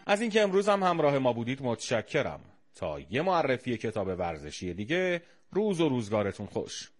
از اینکه امروز هم همراه ما بودید متشکرم. تا یه معرفی کتاب ورزشی دیگه، روز و روزگارتون خوش.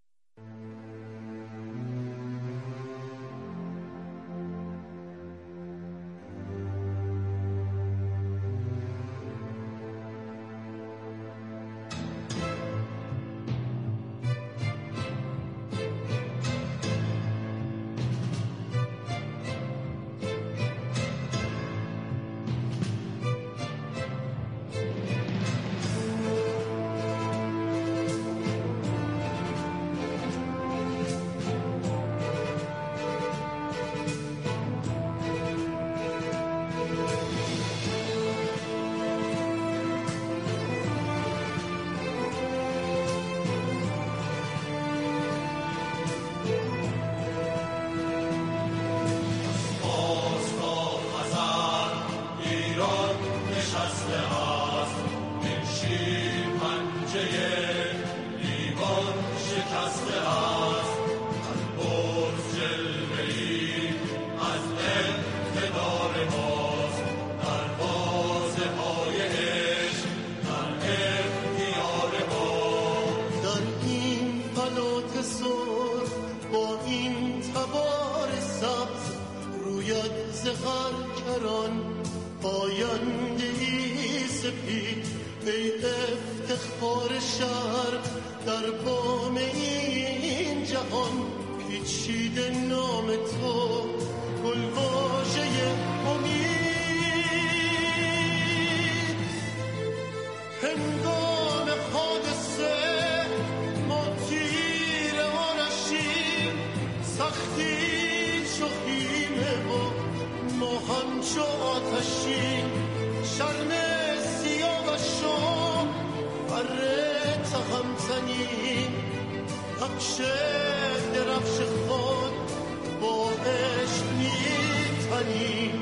ای افتخار شهر در بام این جهان، پیچیده نام تو گلواژه امید. هنگام حادثه ما تیر آنشیم، سختی چو خیمه و ما همچو آتشیم. شرم سیاوشان بر تهمتنیم، نقش درفش خود با عشق میتنیم.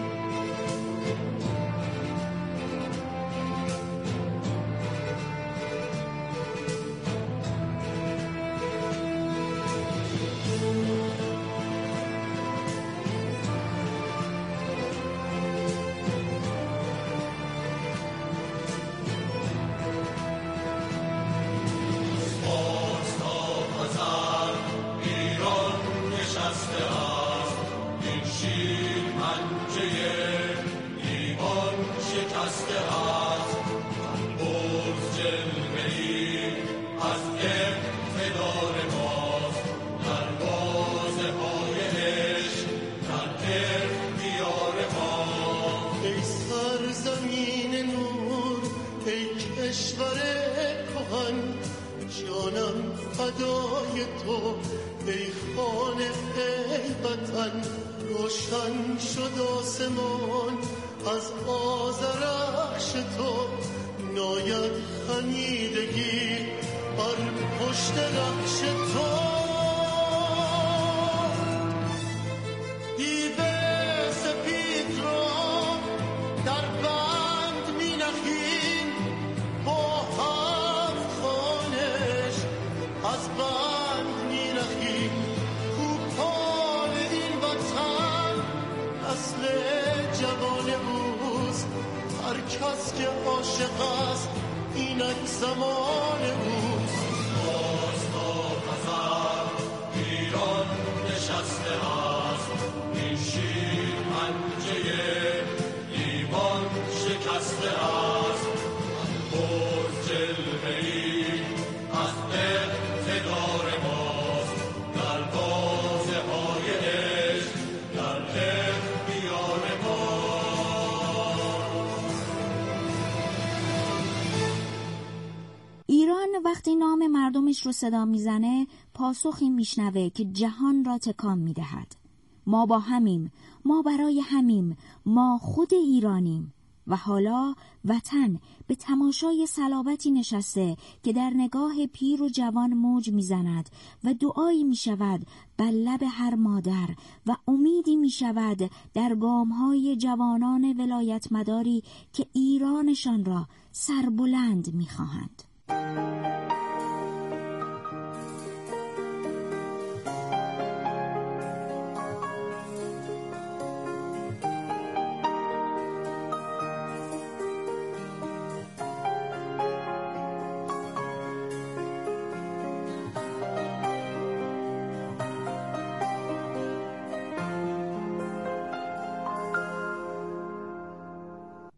فدای تو ای خانه ای وطن، روشن شد آسمان از آذرخش تو. ناید خمیدگی بر پشت رخش تو. دیو سپید را در بند می نهیم، با هفت خانش از بند می رهیم. کوپال این وطن نسل جوان اوست، هر کس که عاشق است اینک زمان اوست. باز تا غزل ایران نشسته است، این شیر پنجه ایمان شکسته است. برد جلوه‌ای از اقتدار ماست، در بازه های عشق در اختیار ماست. ایران وقتی نام مردمش رو صدا میزنه، پاسخی میشنوه که جهان را تکان میدهد. ما با همیم، ما برای همیم، ما خود ایرانیم. و حالا وطن به تماشای صلابتی نشسته که در نگاه پیر و جوان موج میزند و دعایی میشود بر لب هر مادر و امیدی میشود در گامهای جوانان ولایت مداری که ایرانشان را سربلند میخواهند.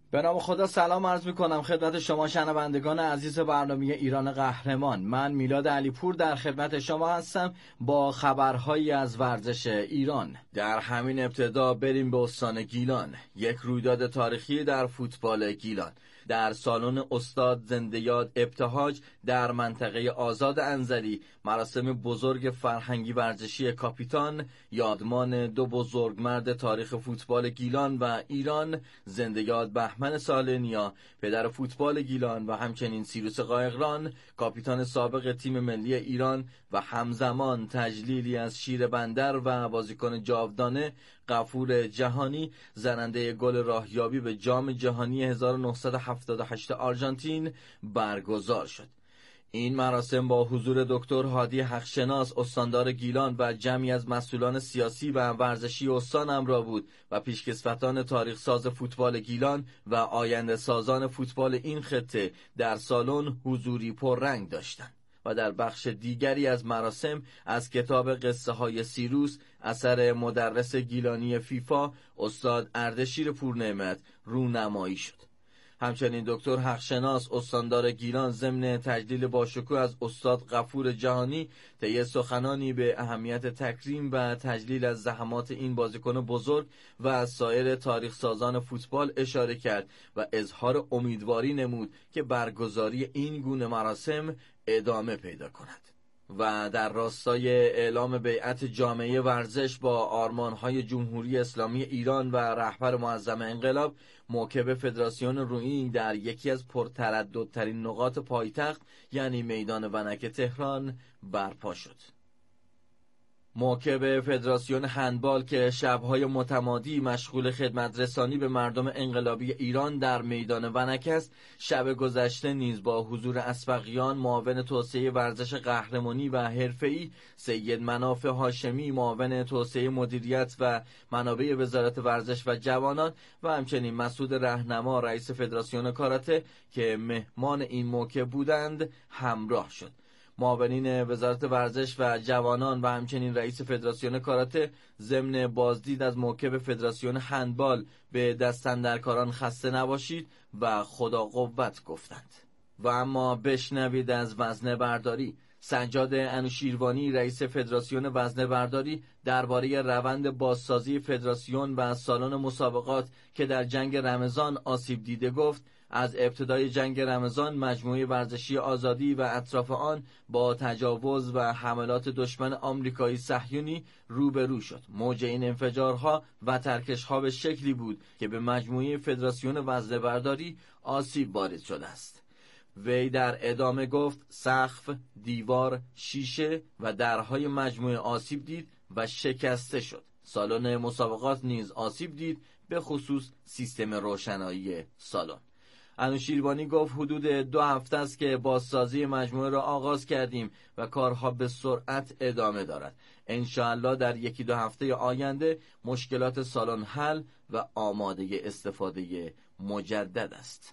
به نام خدا سلام عرض میکنم خدمت شما شنوندگان عزیز برنامه ایران قهرمان. من میلاد علیپور در خدمت شما هستم با خبرهایی از ورزش ایران. در همین ابتدا بریم به استان گیلان. یک رویداد تاریخی در فوتبال گیلان. در سالن استاد زنده‌یاد ابتهاج در منطقه آزاد انزلی مراسم بزرگ فرهنگی ورزشی کاپیتان یادمان دو بزرگمرد تاریخ فوتبال گیلان و ایران، زنده‌یاد بهمن سالنیا پدر فوتبال گیلان و همچنین سیروس قایقران کاپیتان سابق تیم ملی ایران و همزمان تجلیلی از شیر بندر و بازیکن جاودانه غفور جهانی زننده گل راهیابی به جام جهانی 1978 آرژانتین برگزار شد. این مراسم با حضور دکتر هادی حقشناس استاندار گیلان و جمعی از مسئولان سیاسی و ورزشی استان همراه بود و پیشکسوتان تاریخ ساز فوتبال گیلان و آینده سازان فوتبال این خطه در سالن حضوری پررنگ داشتند. و در بخش دیگری از مراسم از کتاب قصه های سیروس اثر مدرس گیلانی فیفا استاد اردشیر پورنعمت رونمایی شد. همچنین دکتر حقشناس استاندار گیلان ضمن تجلیل باشکوه از استاد غفور جهانی طی سخنانی به اهمیت تکریم و تجلیل از زحمات این بازیکن بزرگ و از سایر تاریخ سازان فوتبال اشاره کرد و اظهار امیدواری نمود که برگزاری این گونه مراسم ادامه پیدا کند. و در راستای اعلام بیعت جامعه ورزش با آرمان‌های جمهوری اسلامی ایران و رهبر معظم انقلاب، موکب فدراسیون روئینگ در یکی از پرترددترین نقاط پایتخت یعنی میدان ونک تهران برپا شد. موکب فدراسیون هندبال که شب‌های متمادی مشغول خدمت رسانی به مردم انقلابی ایران در میدان ونک است، شب گذشته نیز با حضور اسبقیان معاون توسعه ورزش قهرمانی و حرفه‌ای، سید مناف هاشمی معاون توسعه مدیریت و منابع وزارت ورزش و جوانان و همچنین مسعود رهنما رئیس فدراسیون کاراته که مهمان این موکب بودند همراه شد. معاونین وزارت ورزش و جوانان و همچنین رئیس فدراسیون کاراته ضمن بازدید از موکب فدراسیون هندبال به دست‌اندرکاران خسته نباشید و خدا قوت گفتند. و اما بشنوید از وزنه برداری. سجاد انوشیروانی رئیس فدراسیون وزنه برداری درباره روند بازسازی فدراسیون و سالن مسابقات که در جنگ رمضان آسیب دیده گفت: از ابتدای جنگ رمضان مجموعه ورزشی آزادی و اطراف آن با تجاوز و حملات دشمن آمریکایی صهیونی روبرو شد. موج این انفجارها و ترکش‌ها به شکلی بود که به مجموعه فدراسیون وزنه برداری آسیب وارد شده است. وی در ادامه گفت سقف، دیوار، شیشه و درهای مجموعه آسیب دید و شکسته شد. سالن مسابقات نیز آسیب دید، به خصوص سیستم روشنایی سالن. انوشیروانی گفت حدود 2 هفته است که بازسازی مجموعه را آغاز کردیم و کارها به سرعت ادامه دارد. انشاءالله در 1-2 هفته آینده مشکلات سالن حل و آماده استفاده مجدد است.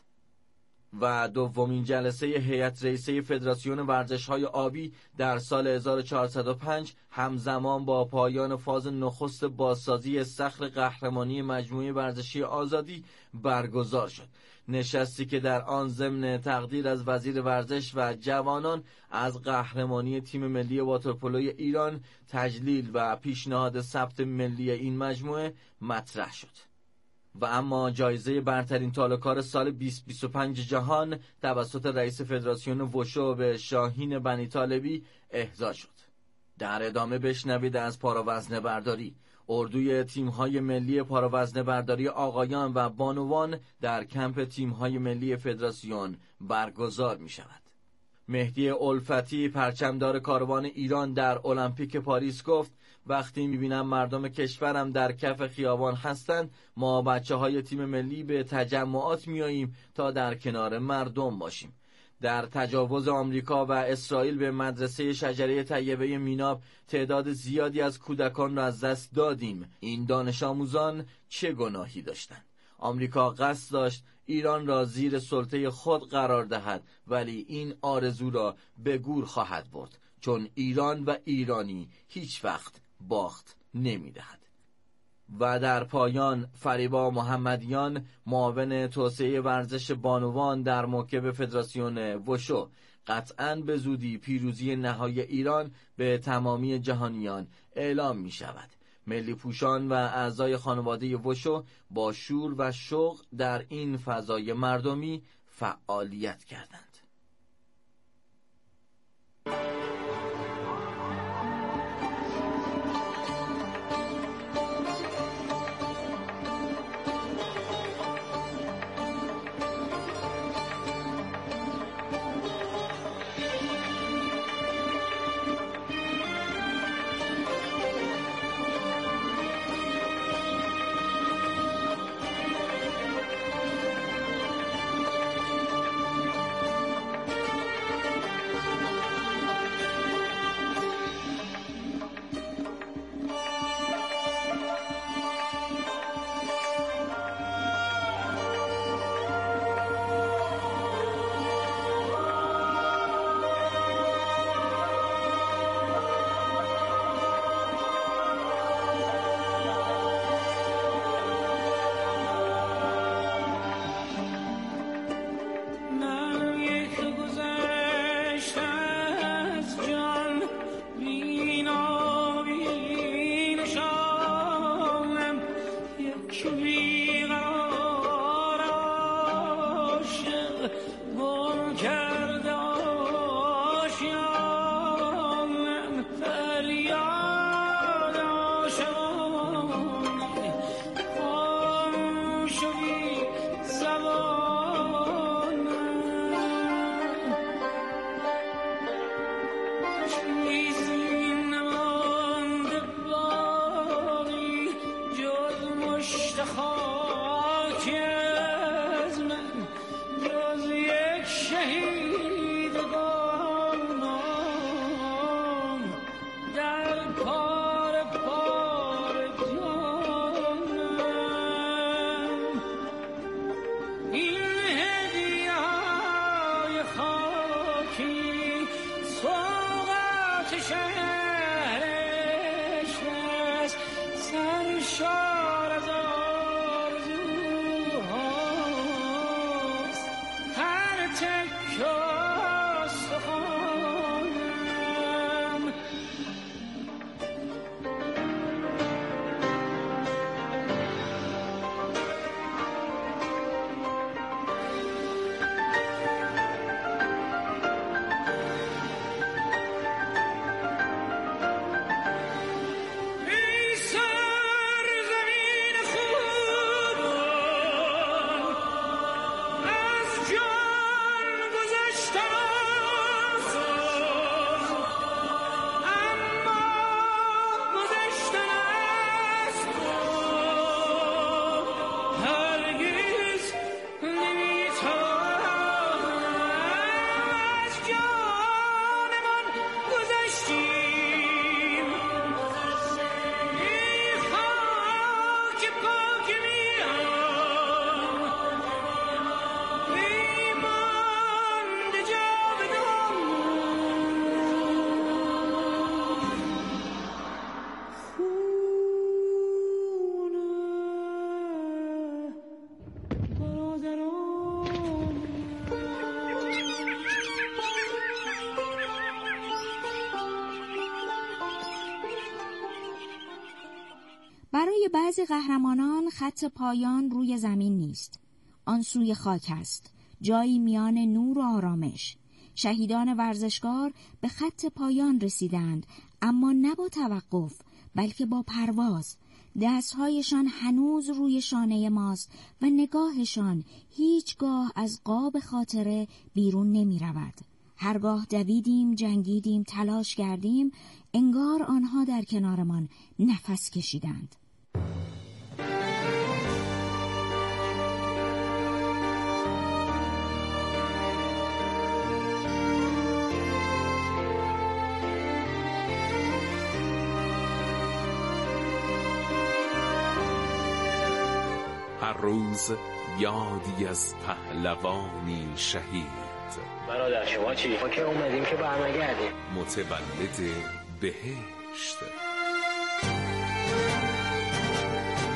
و دومین جلسه هیئت رئیسه فدراسیون ورزش‌های آبی در سال 1405 همزمان با پایان فاز نخست بازسازی صخر قهرمانی مجموعه ورزشی آزادی برگزار شد. نشستی که در آن ضمن تقدیر از وزیر ورزش و جوانان از قهرمانی تیم ملی واترپولوی ایران، تجلیل و پیشنهاد ثبت ملی این مجموعه مطرح شد. و اما جایزه برترین تالوکار سال 2025 جهان توسط رئیس فدراسیون وشو به شاهین بنی طالبی اهدا شد. در ادامه بشنوید از پاراوزنه برداری. اردوی تیم‌های ملی پاراوزنه برداری آقایان و بانوان در کمپ تیم‌های ملی فدراسیون برگزار می‌شود. مهدی الفتی پرچمدار کاروان ایران در المپیک پاریس گفت: وقتی می‌بینم مردم کشورم در کف خیابان هستند، ما بچه‌های تیم ملی به تجمعات میاییم تا در کنار مردم باشیم. در تجاوز آمریکا و اسرائیل به مدرسه شجره طیبه میناب تعداد زیادی از کودکان را از دست دادیم. این دانش آموزان چه گناهی داشتند؟ آمریکا قصد داشت ایران را زیر سلطه خود قرار دهد، ولی این آرزو را به گور خواهد برد، چون ایران و ایرانی هیچ وقت باخت نمی دهد. و در پایان فریبا محمدیان، معاون توسعه ورزش بانوان در موکب فدراسیون وشو، قطعاً به زودی پیروزی نهایی ایران به تمامی جهانیان اعلام می شود. ملی پوشان و اعضای خانواده وشو با شور و شوق در این فضای مردمی فعالیت کردند. برای بعضی قهرمانان خط پایان روی زمین نیست. آن سوی خاک است، جایی میان نور و آرامش. شهیدان ورزشکار به خط پایان رسیدند، اما نه با توقف، بلکه با پرواز. دستهایشان هنوز روی شانه ماست و نگاهشان هیچگاه از قاب خاطره بیرون نمی رود. هرگاه دویدیم، جنگیدیم، تلاش کردیم، انگار آنها در کنارمان نفس کشیدند. هر روز یادی از پهلوانی شهید. برادر شما چی؟ ما که اومدیم که برنگردیم. متولد بهشت.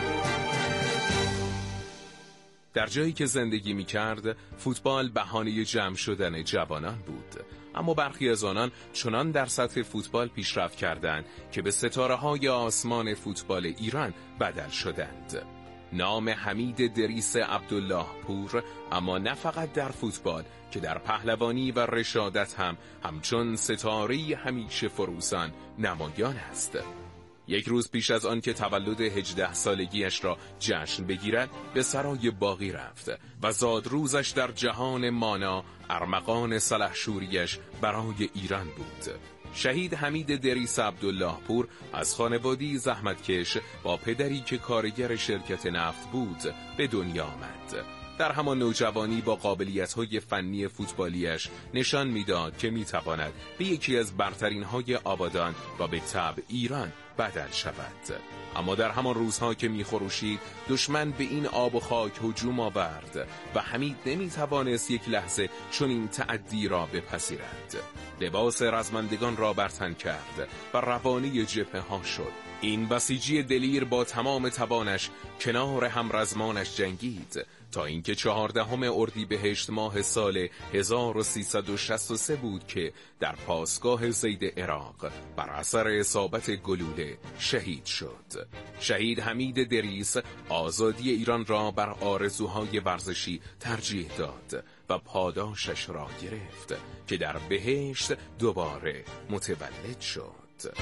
در جایی که زندگی می‌کرد، فوتبال بهانه جمع شدن جوانان بود. اما برخی از آنان چنان در سطح فوتبال پیشرفت کردند که به ستاره‌های آسمان فوتبال ایران بدل شدند. نام حمید دریس عبدالله پور اما نه فقط در فوتبال که در پهلوانی و رشادت هم همچون ستاره همیشه فروزان نمایان است. یک روز پیش از آن که تولد 18 سالگیش را جشن بگیرد به سرای باغی رفت و زادروزش در جهان مانا ارمغان سلحشوریش برای ایران بود. شهید حمید دریس عبدالله پور از خانواده‌ای زحمتکش با پدری که کارگر شرکت نفت بود به دنیا آمد. در همان نوجوانی با قابلیت‌های فنی فوتبالیش نشان می‌داد که می‌تواند به یکی از برترین‌های آبادان و به طبع ایران بدل شود. اما در همان روزها که می‌خروشید دشمن به این آب و خاک هجوم آورد و حمید نمی‌توانست یک لحظه چنین تعدی را بپذیرد. لباس رزمندگان را بر تن کرد و روانه جبهه‌ها شد. این بسیجی دلیر با تمام توانش کنار همرزمانش جنگید تا اینکه 14 اردیبهشت ماه سال 1363 بود که در پاسگاه زید عراق بر اثر اصابت گلوله شهید شد. شهید حمید دریس آزادی ایران را بر آرزوهای ورزشی ترجیح داد و پاداشش را گرفت که در بهشت دوباره متولد شد.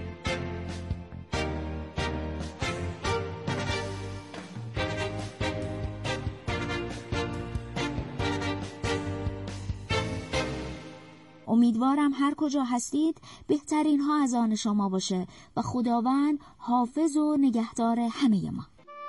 امیدوارم هر کجا هستید بهترین ها از آن شما باشه و خداوند حافظ و نگهدار همه ما.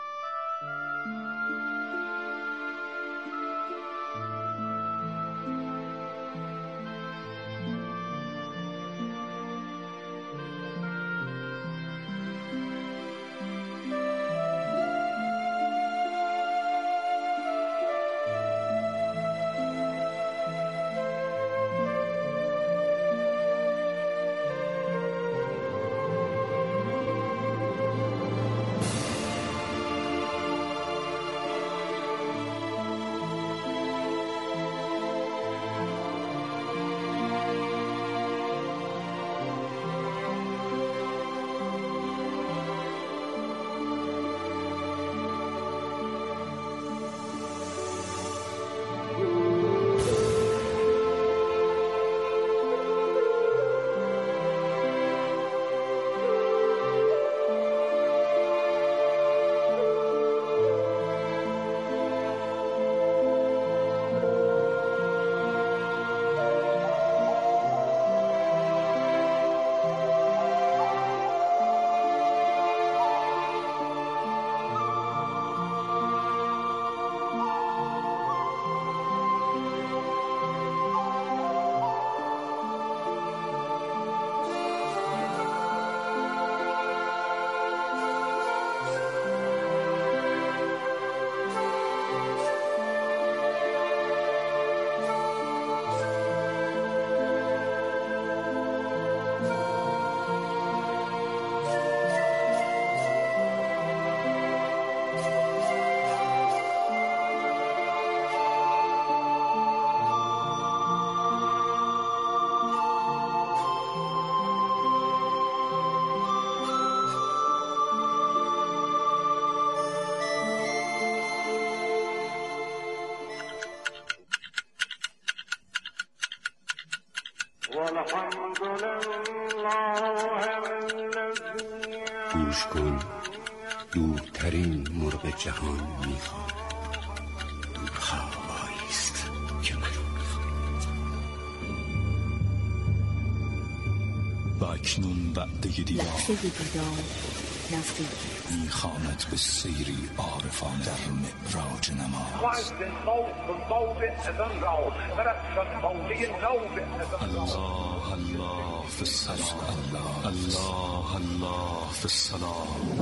گوش کن، دورترین مرغ جهان میخواد. خوابایی است که من و اکنون وعده دیدار نزدیک میخواند به سیری عارفان در معراج نماز. الله الله فی السلام، الله الله فی السلام.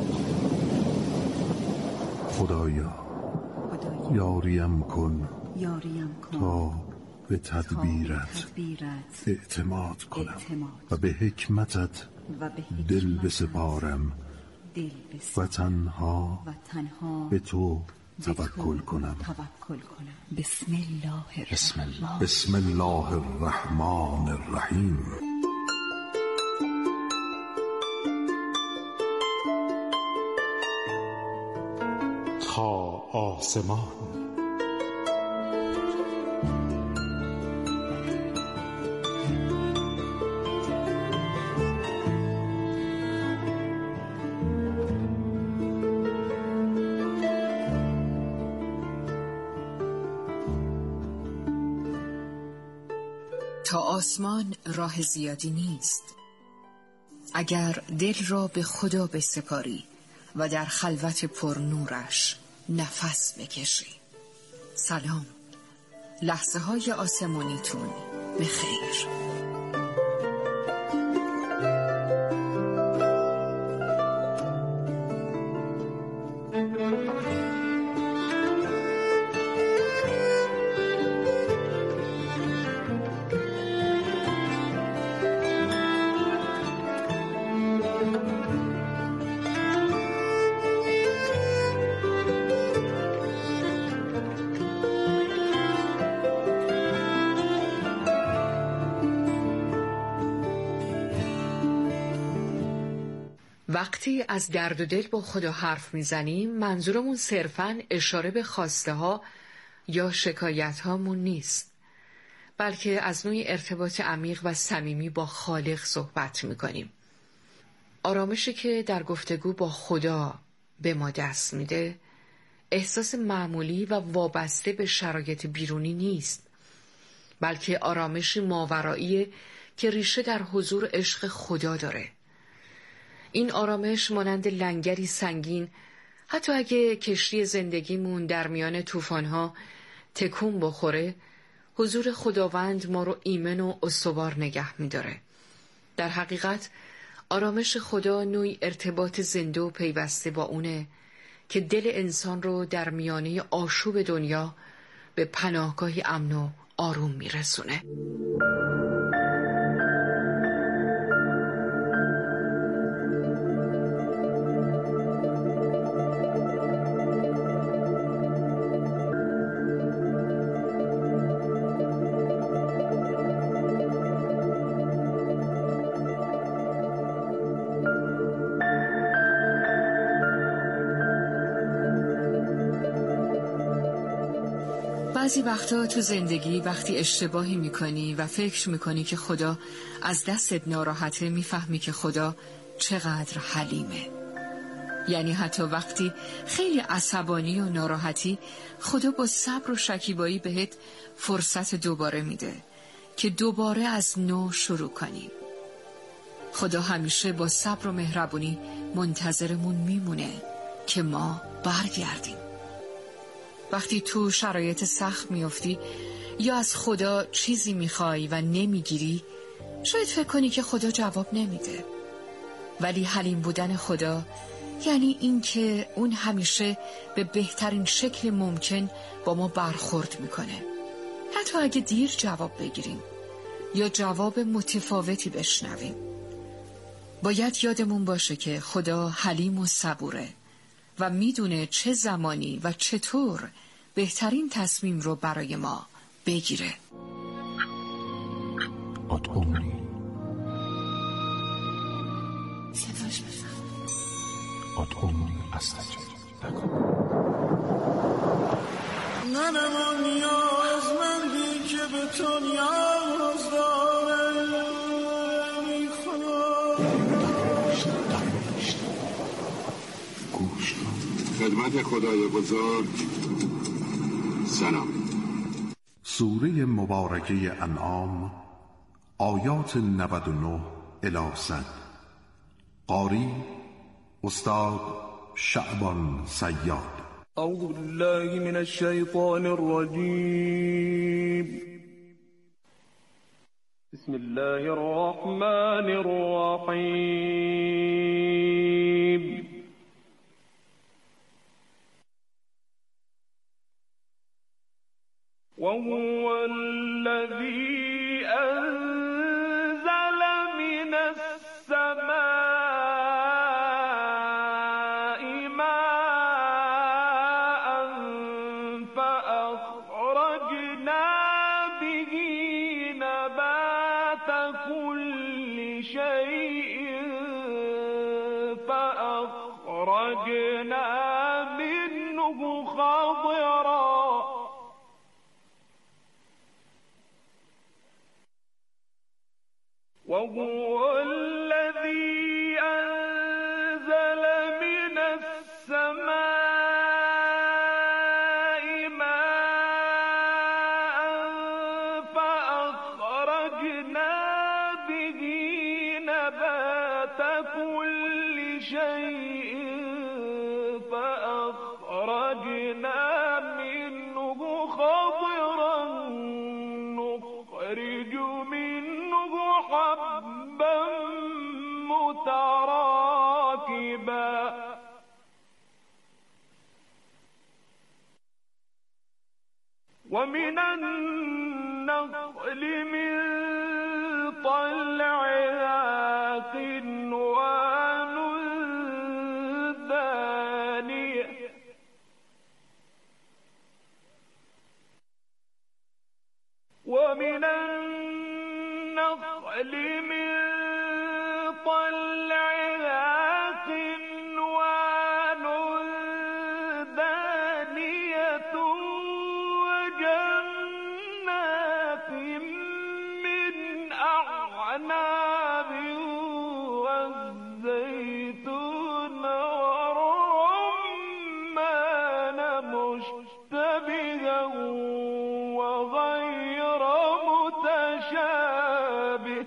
خدایا یاریم کن تا به تدبیرت اعتماد کنم و به حکمتت دل بسپارم و تنها به تو توکل کنم. بسم الله الرحمن الرحیم. تا آسمان. تا آسمان راه زیادی نیست. اگر دل را به خدا بسپاری و در خلوت پر نورش نفس بکشی. سلام، لحظه های آسمانیتون به خیر. وقتی از درد و دل با خدا حرف میزنیم منظورمون صرفاً اشاره به خواسته ها یا شکایت هامون نیست، بلکه از نوعی ارتباط عمیق و صمیمی با خالق صحبت میکنیم. آرامشی که در گفتگو با خدا به ما دست میده احساس معمولی و وابسته به شرایط بیرونی نیست، بلکه آرامشی ماورایی که ریشه در حضور عشق خدا داره. این آرامش مانند لنگری سنگین، حتی اگه کشتی زندگیمون در میان طوفان‌ها تکون بخوره، حضور خداوند ما رو ایمن و استوار نگه می‌داره. در حقیقت آرامش خدا نوعی ارتباط زنده و پیوسته با اونه که دل انسان رو در میانه آشوب دنیا به پناهگاهی امن و آروم میرسونه. بعضی وقتا تو زندگی وقتی اشتباهی میکنی و فکر میکنی که خدا از دستت ناراحته، میفهمی که خدا چقدر حلیمه. یعنی حتی وقتی خیلی عصبانی و ناراحتی، خدا با صبر و شکیبایی بهت فرصت دوباره میده که دوباره از نو شروع کنی. خدا همیشه با صبر و مهربونی منتظرمون میمونه که ما برگردیم. وقتی تو شرایط سخت میافتی یا از خدا چیزی میخوای و نمیگیری، شاید فکر کنی که خدا جواب نمیده. ولی حلیم بودن خدا یعنی این که اون همیشه به بهترین شکل ممکن با ما برخورد میکنه، حتی اگه دیر جواب بگیریم یا جواب متفاوتی بشنویم. باید یادمون باشه که خدا حلیم و صبوره و میدونه چه زمانی و چطور بهترین تصمیم رو برای ما بگیره. ادعونی استجب لکم. منم نیازمندی که به تو نیاز دارم. گوش کن. خدمت خدای بزرگ سلام. سوره مبارکه انعام آیات 99 الی 100. قاری استاد شعبان صیاد. اعوذ بالله من الشیطان الرجیم. بسم الله الرحمن الرحیم. وهو الذي أنزل من السماء ماء شيء فأخرجنا منه خضرا وهو الذي أنزل من السماء ماء فأخرجنا به نبات كل شيء فأخرجنا منه خضرا نخرج منه حبا متراكبا ومن النخل من طلعها قنوان دانية ومن النخل من طلعها قنوان دانية وجنات من أعناب والزيتون والرمان مشتبها وغير متشابه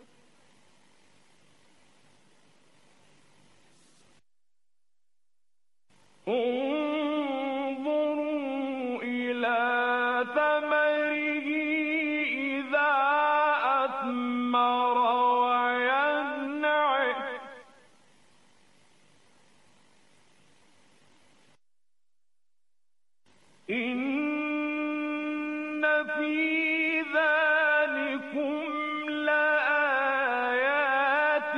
انظروا إلى ثمره إذا أثمر وينعه إن في ذلكم لآيات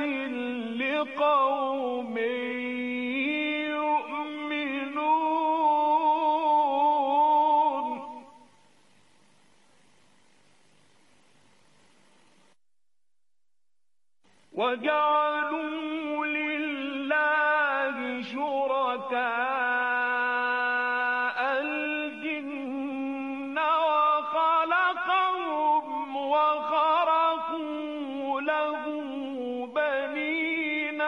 لقوم يؤمنون وجعلوا لله شركاء الجن وخلقهم وخرقوا له بنين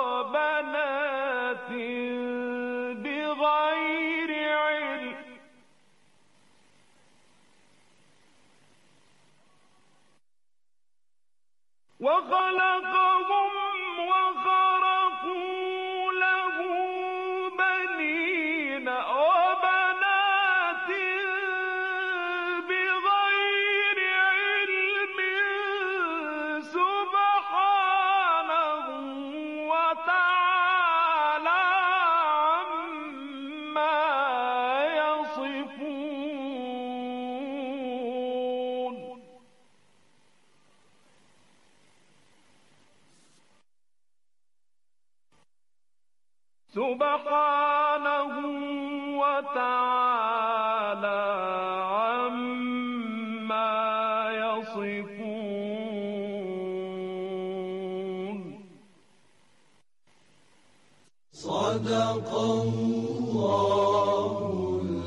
وبنات بغير علم وخلقهم وخرقوا له بنين وبنات بغير علم سبحانه وتعالى عما يصفون سبحانه وتعالى عما يصفون صدق الله